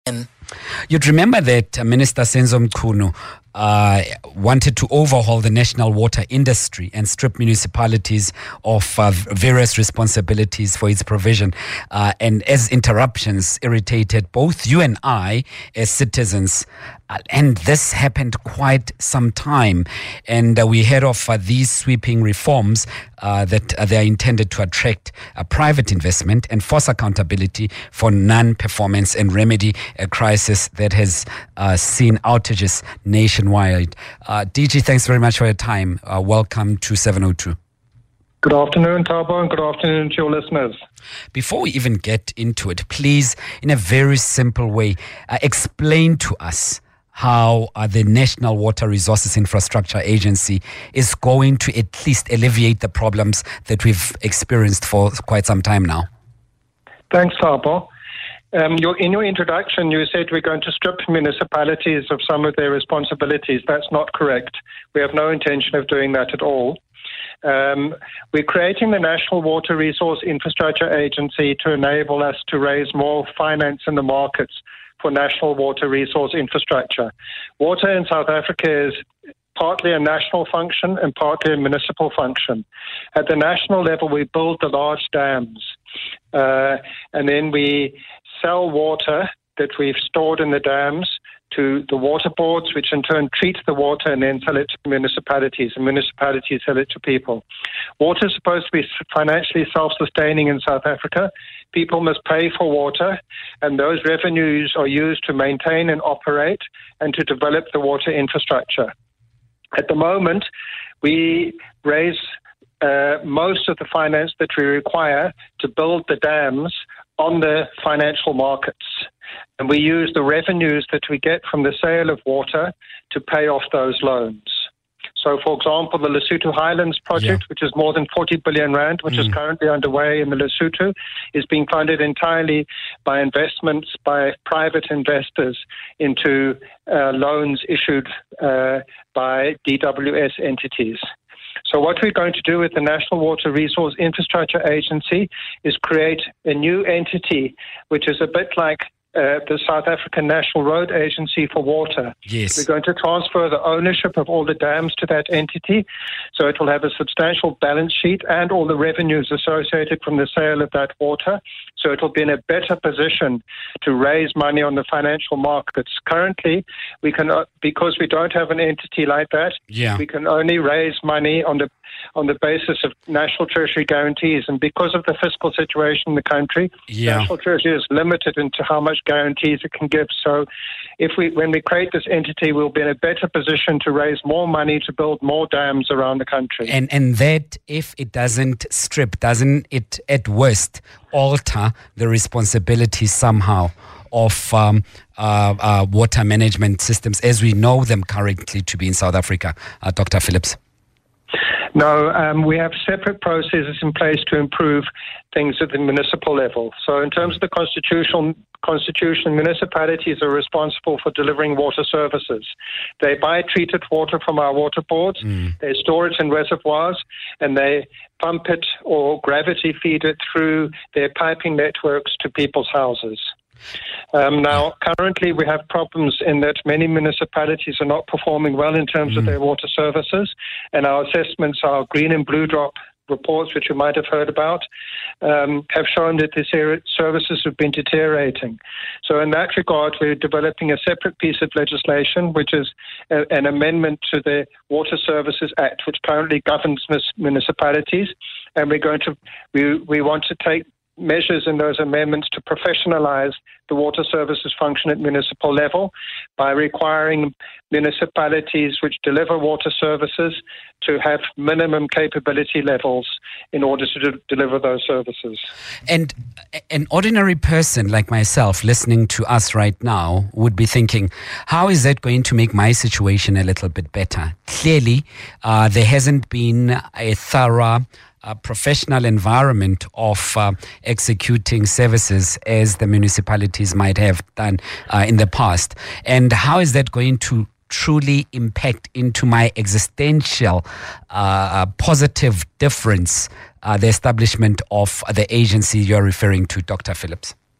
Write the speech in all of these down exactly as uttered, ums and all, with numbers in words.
You'd remember that uh, Minister Senzo Mchunu uh, wanted to overhaul the national water industry and strip municipalities of uh, various responsibilities for its provision. Uh, and as interruptions irritated both you and I as citizens, uh, and this happened quite some time. And uh, we heard of uh, these sweeping reforms uh, that uh, they are intended to attract uh, private investment and force accountability for non-performance and remedy a crisis that has uh, seen outages nationwide. Uh, D G, thanks very much for your time. Uh, welcome to seven oh two. Good afternoon, Thabo, and good afternoon to your listeners. Before we even get into it, please, in a very simple way, uh, explain to us how uh, the National Water Resources Infrastructure Agency is going to at least alleviate the problems that we've experienced for quite some time now. Thanks, Thabo. Um, your, in your introduction, you said we're going to strip municipalities of some of their responsibilities. That's not correct. We have no intention of doing that at all. Um, we're creating the National Water Resource Infrastructure Agency to enable us to raise more finance in the markets for national water resource infrastructure. Water in South Africa is partly a national function and partly a municipal function. At the national level, we build the large dams, uh, and then we sell water that we've stored in the dams to the water boards, which in turn treat the water and then sell it to municipalities, and municipalities sell it to people. Water is supposed to be financially self-sustaining in South Africa. People must pay for water, and those revenues are used to maintain and operate and to develop the water infrastructure. At the moment, we raise uh, most of the finance that we require to build the dams on the financial markets. And we use the revenues that we get from the sale of water to pay off those loans. So, for example, the Lesotho Highlands project, yeah. which is more than forty billion rand, which mm. is currently underway in the Lesotho, is being funded entirely by investments by private investors into uh, loans issued uh, by D W S entities. So what we're going to do with the National Water Resource Infrastructure Agency is create a new entity, which is a bit like Uh, the South African National Road Agency for Water. Yes. We're going to transfer the ownership of all the dams to that entity, so it will have a substantial balance sheet and all the revenues associated from the sale of that water, so it will be in a better position to raise money on the financial markets. Currently, we can, because we don't have an entity like that, yeah. we can only raise money on the on the basis of national treasury guarantees, and because of the fiscal situation in the country, yeah. national treasury is limited into how much guarantees it can give. So if we, when we create this entity, we'll be in a better position to raise more money to build more dams around the country. And and that, if it doesn't strip, doesn't it at worst alter the responsibility somehow of um, uh, uh, water management systems as we know them currently to be in South Africa, uh, Doctor Phillips? No, um, we have separate processes in place to improve things at the municipal level. So in terms of the constitutional constitution, municipalities are responsible for delivering water services. They buy treated water from our water boards, mm. they store it in reservoirs, and they pump it or gravity feed it through their piping networks to people's houses. Um, now, currently we have problems in that many municipalities are not performing well in terms mm. of their water services, and our assessments, our green and blue drop reports, which you might have heard about, um, have shown that these services have been deteriorating. So in that regard, we're developing a separate piece of legislation, which is a, an amendment to the Water Services Act, which currently governs municipalities, and we're going to, we, we want to take measures in those amendments to professionalize the water services function at municipal level by requiring municipalities which deliver water services to have minimum capability levels in order to de- deliver those services. And an ordinary person like myself listening to us right now would be thinking, how is that going to make my situation a little bit better? Clearly, uh, there hasn't been a thorough a professional environment of uh, executing services as the municipalities might have done uh, in the past. And how is that going to truly impact into my existential uh, positive difference, uh, the establishment of the agency you're referring to, Doctor Phillips?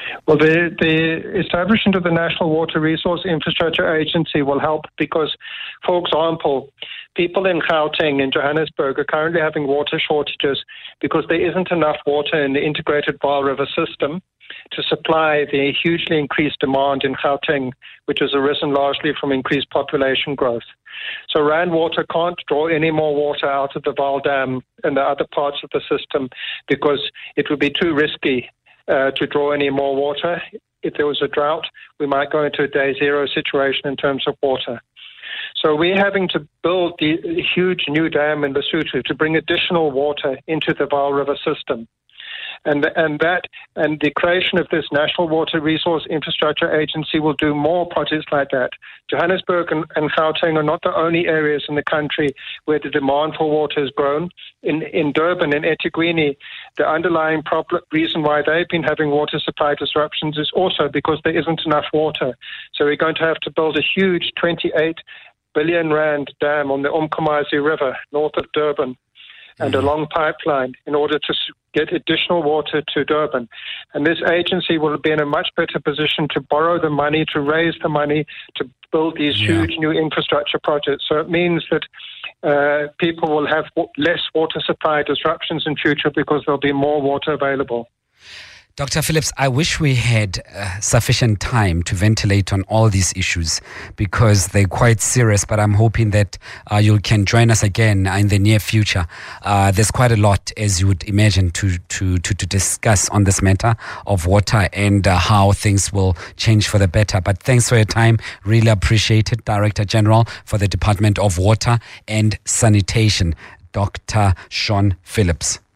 Well, the, the establishment of the National Water Resource Infrastructure Agency will help because, for example, people in Gauteng and Johannesburg are currently having water shortages because there isn't enough water in the integrated Vaal River system to supply the hugely increased demand in Gauteng, which has arisen largely from increased population growth. So Rand Water can't draw any more water out of the Vaal Dam and the other parts of the system because it would be too risky uh, to draw any more water. If there was a drought, we might go into a day zero situation in terms of water. So we're having to build the huge new dam in Lesotho to bring additional water into the Vaal River system. And and that and the creation of this National Water Resource Infrastructure Agency will do more projects like that. Johannesburg and, and Gauteng are not the only areas in the country where the demand for water has grown. In in Durban and eThekwini, the underlying problem, reason why they've been having water supply disruptions is also because there isn't enough water. So we're going to have to build a huge twenty-eight billion rand dam on the Umkomazi River north of Durban, and a long pipeline in order to get additional water to Durban. And this agency will be in a much better position to borrow the money, to raise the money, to build these yeah. huge new infrastructure projects. So it means that uh, people will have w- less water supply disruptions in future because there'll be more water available. Doctor Phillips, I wish we had uh, sufficient time to ventilate on all these issues because they're quite serious, but I'm hoping that uh, you can join us again in the near future. Uh, there's quite a lot, as you would imagine, to, to, to, to discuss on this matter of water and uh, how things will change for the better. But thanks for your time. Really appreciate it. Director General for the Department of Water and Sanitation, Doctor Shaun Phillips.